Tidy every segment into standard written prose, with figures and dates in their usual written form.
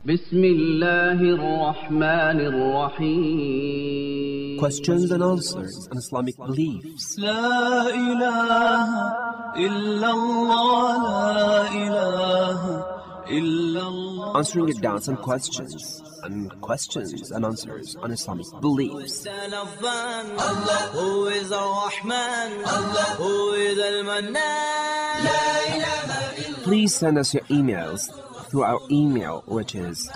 بسم الله الرحمن الرحيم. Questions and answers on Islamic beliefs. لا إله إلا الله لا إله إلا الله. Answering your doubts and questions and answers on Islamic beliefs. Allah, who is Ar-Rahman, Allah, who is Al-Mannan. لا إله إلا. Please send us your emails through our email, which is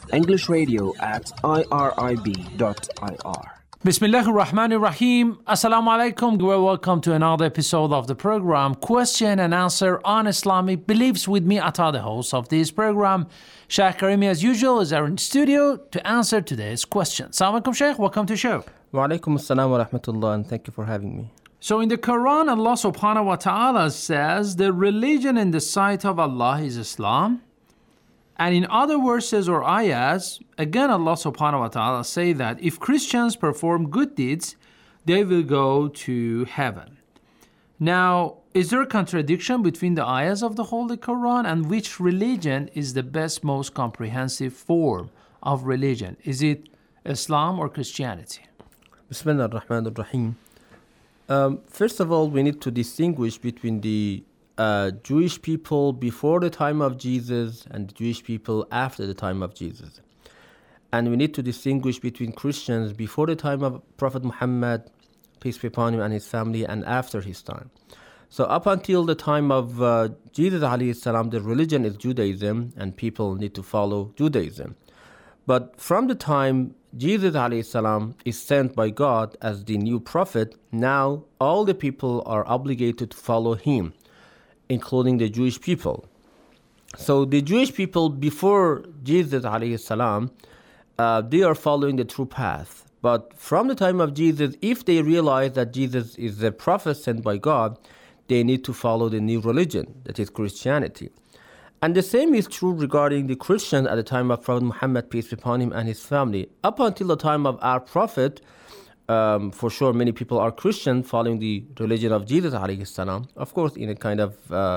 englishradio@irib.ir. Bismillah ar-Rahman ar-Rahim. Assalamu alaikum. Welcome to another episode of the program Question and Answer on Islamic Beliefs with me, Ata, the host of this program. Sheikh Karimi, as usual, is our in studio to answer today's question. Assalamu alaikum, Sheikh. Welcome to the show. Wa alaikum assalam wa rahmatullah, and thank you for having me. So in the Quran, Allah subhanahu wa ta'ala says the religion in the sight of Allah is Islam. And in other verses or ayahs, again Allah subhanahu wa ta'ala say that if Christians perform good deeds, they will go to heaven. Now, is there a contradiction between the ayahs of the Holy Quran, and which religion is the best, most comprehensive form of religion? Is it Islam or Christianity? Bismillah ar-Rahman ar-Rahim. First of all, we need to distinguish between the Jewish people before the time of Jesus and the Jewish people after the time of Jesus. And we need to distinguish between Christians before the time of Prophet Muhammad, peace be upon him, and his family, and after his time. So up until the time of Jesus alayhi salam, the religion is Judaism, and people need to follow Judaism. But from the time Jesus alayhi salam is sent by God as the new prophet, now all the people are obligated to follow him, including the Jewish people. So the Jewish people before Jesus alayhi salam, they are following the true path. But from the time of Jesus, if they realize that Jesus is the prophet sent by God, they need to follow the new religion, that is Christianity. And the same is true regarding the Christians at the time of Prophet Muhammad, peace be upon him, and his family. Up until the time of our prophet, for sure many people are Christian following the religion of Jesus alayhi salam, of course in a kind of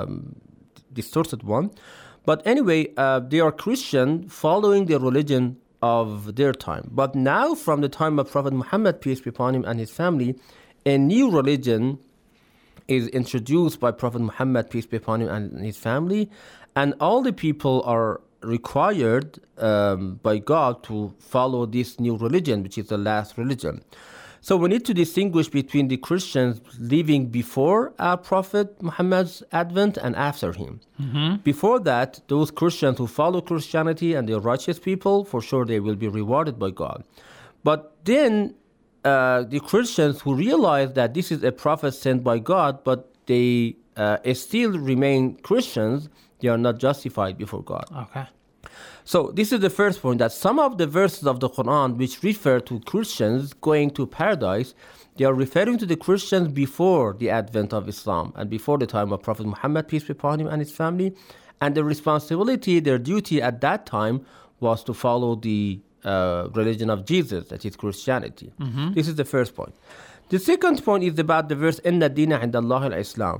distorted one. But anyway, they are Christian following the religion of their time. But now from the time of Prophet Muhammad, peace be upon him, and his family, a new religion is introduced by Prophet Muhammad, peace be upon him, and his family, and all the people are required by God to follow this new religion, which is the last religion. So we need to distinguish between the Christians living before our Prophet Muhammad's advent and after him. Mm-hmm. Before that, those Christians who follow Christianity and they're righteous people, for sure they will be rewarded by God. But then the Christians who realize that this is a prophet sent by God, but they still remain Christians, they are not justified before God. Okay. So this is the first point, that some of the verses of the Quran which refer to Christians going to paradise, they are referring to the Christians before the advent of Islam and before the time of Prophet Muhammad, peace be upon him, and his family. And the responsibility, their duty at that time was to follow the religion of Jesus, that is Christianity. Mm-hmm. This is the first point. The second point is about the verse, إِنَّ الدِّينَ عِنْدَ اللَّهِ الْإِسْلَامِ.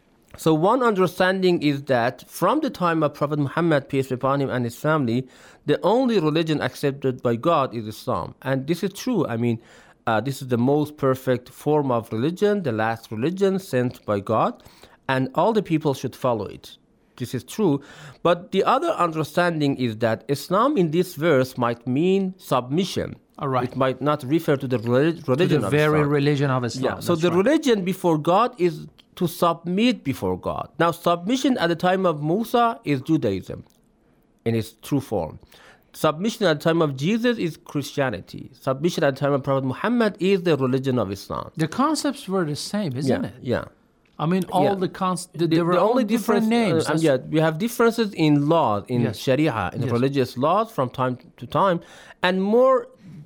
So one understanding is that from the time of Prophet Muhammad, peace be upon him, and his family, the only religion accepted by God is Islam. And this is true. I mean, this is the most perfect form of religion, the last religion sent by God, and all the people should follow it. This is true. But the other understanding is that Islam in this verse might mean submission. All right. It might not refer to the religion of Islam. The very religion of Islam. Yeah. So the religion before God is to submit before God. Now, submission at the time of Musa is Judaism in its true form. Submission at the time of Jesus is Christianity. Submission at the time of Prophet Muhammad is the religion of Islam. The concepts were the same, isn't it? Yeah. I mean, all the concepts, there were only different names. We have differences in law, in Sharia, in religious laws from time to time, and more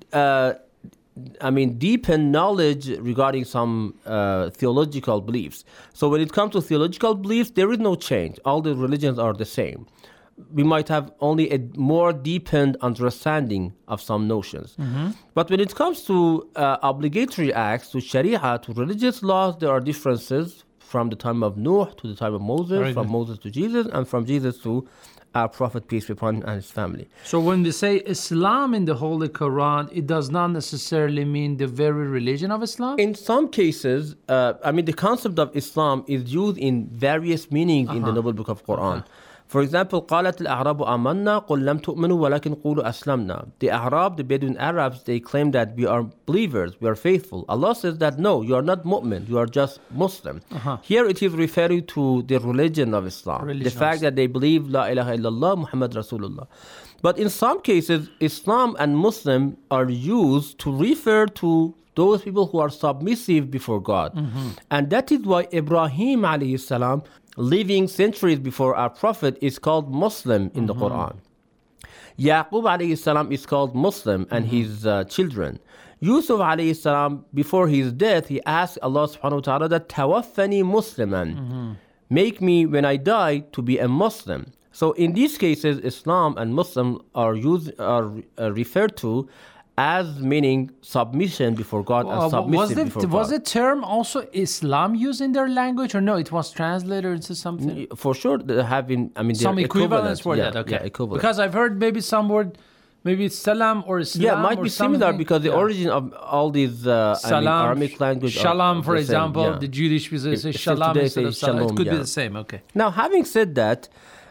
deepened knowledge regarding some theological beliefs. So when it comes to theological beliefs, there is no change. All the religions are the same. We might have only a more deepened understanding of some notions. Mm-hmm. But when it comes to obligatory acts, to Sharia, to religious laws, there are differences from the time of Noah to the time of Moses, Very from good. Moses to Jesus, and from Jesus to our Prophet, peace be upon him, and his family. So when we say Islam in the Holy Quran, it does not necessarily mean the very religion of Islam? In some cases, the concept of Islam is used in various meanings in the Noble Book of Quran. For example, قالت الأعراب آمنا قل لم تؤمنوا ولكن قولوا أسلمنا. The Arab, the Bedouin Arabs, they claim that we are believers, we are faithful. Allah says that no, you are not mu'min, you are just Muslim. Here it is referring to the religion of Islam. Religion The of fact that they believe La ilaha illallah Muhammad Rasulullah. But in some cases, Islam and Muslim are used to refer to those people who are submissive before God. And that is why Ibrahim alayhi salam, living centuries before our Prophet, is called Muslim in the Quran. Yaqub alayhi salam is called Muslim and his children. Yusuf alayhi salam, before his death, he asked Allah subhanahu wa ta'ala that tawaffani musliman, make me when I die to be a Muslim. So in these cases, Islam and Muslim are referred to as meaning submission before God and submission before God. Was the term also Islam used in their language, or no? It was translated into something. For sure, there have been. Some equivalence for that. Okay, equivalent. Because I've heard maybe some word, maybe it's Salam or Islam. Yeah, it might or be similar something. because the origin of all these Salam, Aramaic language. Shalom, are for the same, example, yeah. the Jewish people say Still Shalom today instead of say Salam. It Shalom, could be yeah. the same. Okay. Now, having said that,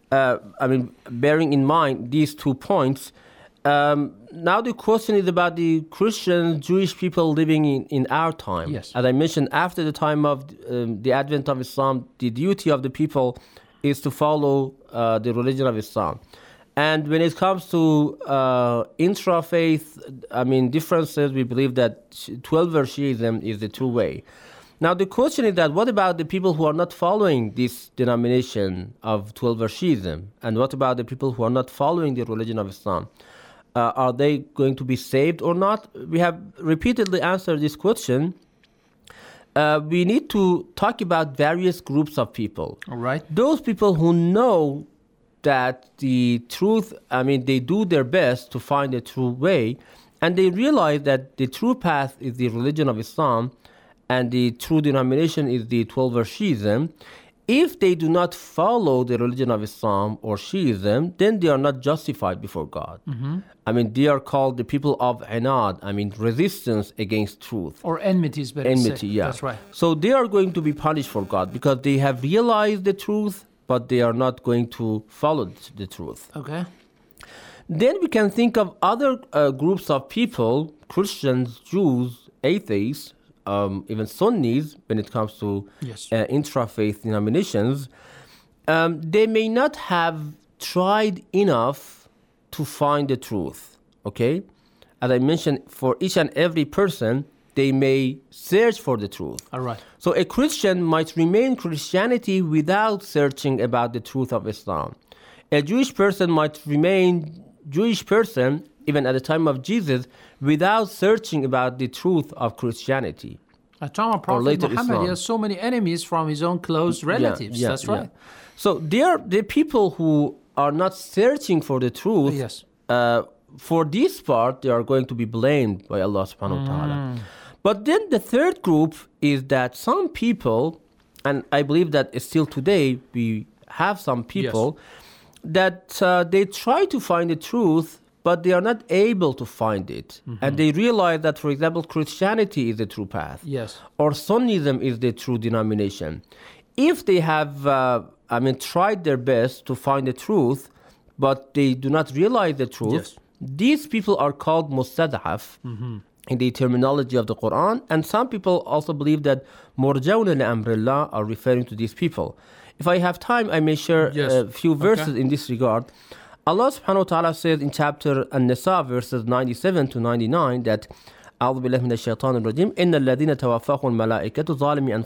bearing in mind these 2 points, now the question is about the Christian, Jewish people living in our time. Yes. As I mentioned, after the time of the advent of Islam, the duty of the people is to follow the religion of Islam. And when it comes to intra-faith, differences, we believe that 12-verse Shiism is the true way. Now, the question is that what about the people who are not following this denomination of 12-verse Shiism? And what about the people who are not following the religion of Islam? Are they going to be saved or not? We have repeatedly answered this question. We need to talk about various groups of people. All right. Those people who know that the truth, they do their best to find the true way, and they realize that the true path is the religion of Islam, and the true denomination is the 12-verse Shiism. If they do not follow the religion of Islam or Shiism, then they are not justified before God. They are called the people of Anad, resistance against truth. Or enmity is better. Enmity, yeah. That's right. So they are going to be punished for God because they have realized the truth, but they are not going to follow the truth. Okay. Then we can think of other groups of people, Christians, Jews, atheists, even Sunnis, when it comes to Yes. intra-faith denominations. They may not have tried enough to find the truth, okay? As I mentioned, for each and every person, they may search for the truth. All right. So a Christian might remain Christianity without searching about the truth of Islam. A Jewish person might remain Jewish person even at the time of Jesus without searching about the truth of Christianity. At time of Prophet later Muhammad, Islam. he has so many enemies from his own close relatives. That's right. So they are the people who are not searching for the truth. Yes. For this part, they are going to be blamed by Allah subhanahu wa ta'ala. But then the third group is that some people, and I believe that still today we have some people that they try to find the truth, but they are not able to find it. And they realize that, for example, Christianity is the true path. Yes. Or Sunnism is the true denomination. If they have, tried their best to find the truth, but they do not realize the truth, Yes. these people are called mustad'af in the terminology of the Quran. And some people also believe that murjaun al-amrillah are referring to these people. If I have time, I may share a few verses in this regard. Allah subhanahu wa ta'ala says in chapter An-Nisa verses 97 to 99 that أعوذ بالله من الشيطان الرجيم إن الذين توفاهم الملائكة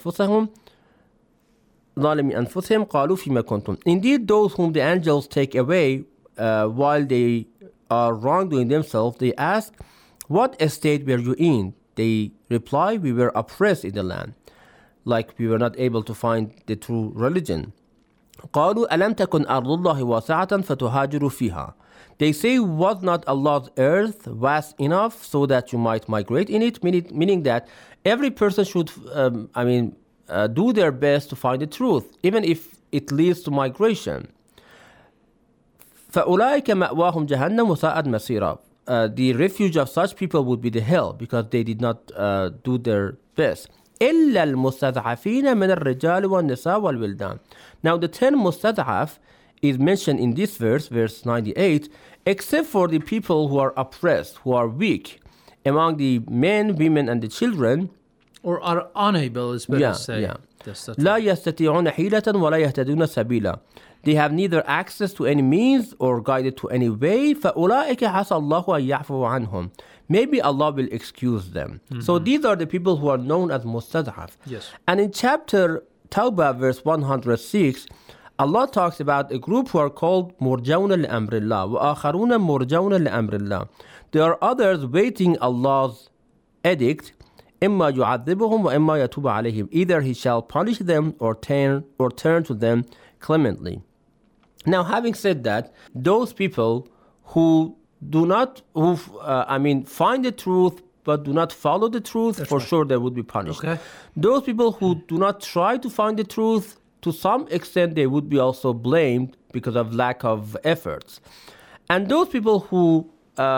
ظالمي أنفسهم قالوا فيما كنتم. Indeed, those whom the angels take away while they are wrongdoing themselves, they ask, what estate were you in? They reply, we were oppressed in the land, like we were not able to find the true religion. قالوا ألم تكن أرض الله واسعة فتهاجروا فيها. They say, was not Allah's earth vast enough so that you might migrate in it? Meaning that every person should, do their best to find the truth, even if it leads to migration. فَأُولَٰئِكَ مَأْوَاهُمْ جَهَنَّمُ وَسَاءَتْ مَصِيرًا. The refuge of such people would be the hell, because they did not do their best. إِلَّا الْمُسْتَضْعَفِينَ مِنَ الرِّجَالِ وَالنِّسَاءِ وَالْوِلْدَانِ. Now the term mustad'af is mentioned in this verse 98, except for the people who are oppressed, who are weak, among the men, women, and the children. Or are unable, is better to say. That's لا يستطيعون حيلة ولا يهتدون سبيلا. They have neither access to any means or guided to any way. فأولئك عسى الله أن يعفو عنهم. Maybe Allah will excuse them. So these are the people who are known as mustad'af. Yes. And in chapter Tawbah, verse 106, Allah talks about a group who are called مرجون لأمر الله وآخرون مرجون لأمر الله. There are others waiting Allah's edict. إما يعذبهم وإما يتوب عليهم. Either He shall punish them or turn to them clemently. Now, having said that, those people who find the truth but do not follow the truth, for sure they would be punished. Okay. Those people who do not try to find the truth, to some extent they would be also blamed because of lack of efforts. And those people who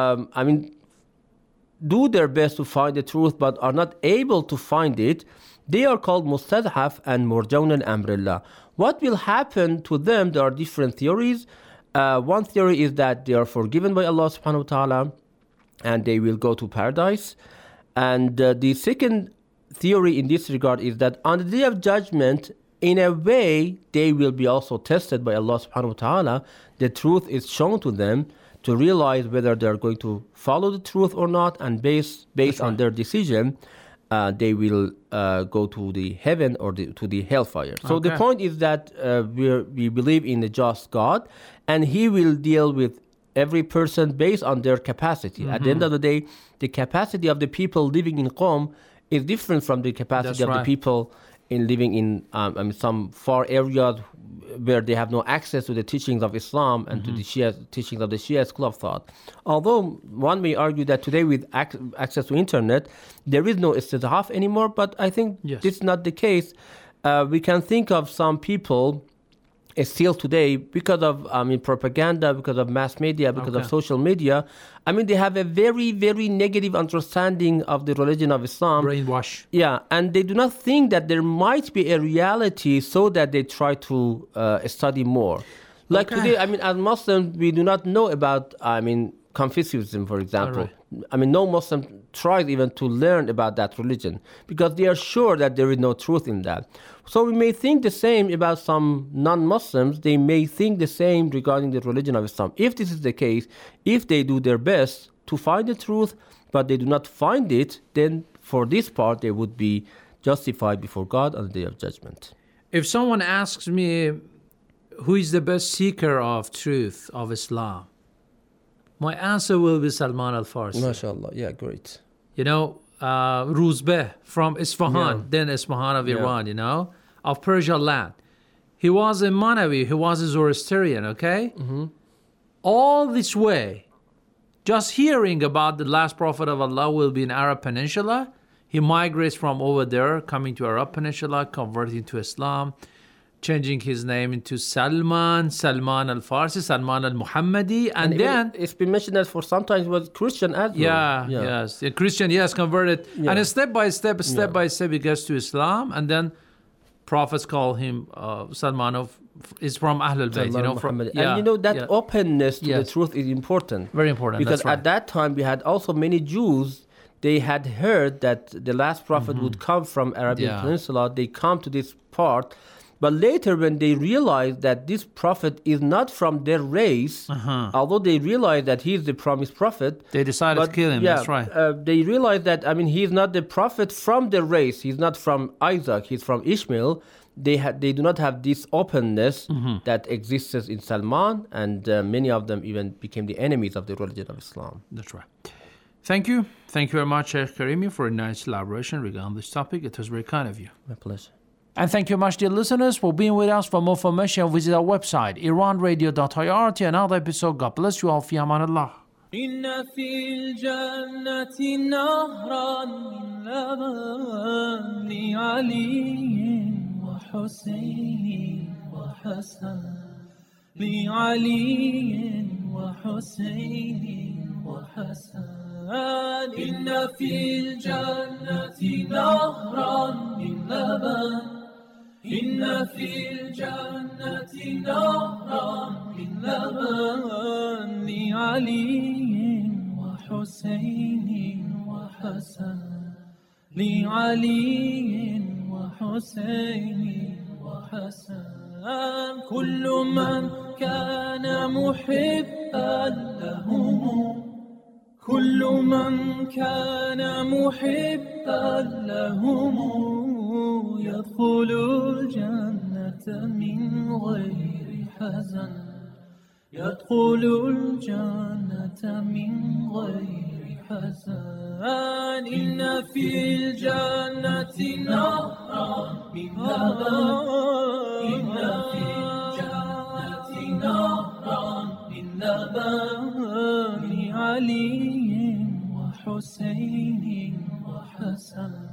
do their best to find the truth but are not able to find it, they are called mustad'af and murjaun al-amrillah. What will happen to them? There are different theories. One theory is that they are forgiven by Allah subhanahu wa ta'ala and they will go to paradise. And the second theory in this regard is that on the day of judgment, in a way, they will be also tested by Allah subhanahu wa ta'ala. The truth is shown to them to realize whether they are going to follow the truth or not, and based on their decision, they will go to the heaven or to the hellfire. So the point is that we believe in a just God, and He will deal with every person based on their capacity. At the end of the day, the capacity of the people living in Qom is different from the capacity of the people living in some far areas where they have no access to the teachings of Islam and to the teachings of the Shia school of thought. Although one may argue that today with access to internet, there is no istidhaf anymore, but I think this is not the case. We can think of some people still today, because of propaganda, because of mass media, because of social media, they have a very, very negative understanding of the religion of Islam. Brainwash. Yeah, and they do not think that there might be a reality, so that they try to study more. Like today, as Muslims, we do not know about, Confucianism, for example. Right. No Muslim tries even to learn about that religion because they are sure that there is no truth in that. So we may think the same about some non-Muslims. They may think the same regarding the religion of Islam. If this is the case, if they do their best to find the truth, but they do not find it, then for this part, they would be justified before God on the Day of Judgment. If someone asks me, who is the best seeker of truth of Islam? My answer will be Salman al-Farsi. MashaAllah, yeah, great. Ruzbeh from Isfahan, then Isfahan of Iran, of Persia land. He was a Manawi, he was a Zoroastrian, okay? All this way, just hearing about the last prophet of Allah will be in Arab Peninsula, he migrates from over there, coming to Arab Peninsula, converting to Islam, changing his name into Salman al-Farsi, Salman al-Muhammadi, and then it's been mentioned that for sometimes was Christian as well. Yes, a Christian, converted, and step by step, he gets to Islam, and then prophets call him Salman is from Ahlul Bayt, that openness to the truth is important, very important, because at that time we had also many Jews. They had heard that the last prophet would come from Arabian Peninsula. They come to this part. But later, when they realized that this prophet is not from their race, although they realized that he is the promised prophet, they decided to kill him. That's right. They realized that he is not the prophet from their race. He's not from Isaac. He's from Ishmael. They do not have this openness that exists in Salman, and many of them even became the enemies of the religion of Islam. That's right. Thank you very much, Sheikh Karimi, for a nice elaboration regarding this topic. It was very kind of you. My pleasure. And thank you much, dear listeners, for being with us. For more information, visit our website, iranradio.ir. To another episode. God bless you all. Fi amanillah. إن في الجنة نهرا من لبن علي وحسين وحسن لعلي وحسين وحسن إن في الجنة نهرا من لبن إن في الجنة نهرا من لبن لعلي وحسين وحسن لعلي وحسين وحسن كل من كان محبا لهم كل من كان محبا لهم يدخل الجنة من غير حزن يدخل الجنة من غير حزن إن في الجنة نهرا من لبن إن في الجنة نهرا من لبن لعلي وحسين وحسن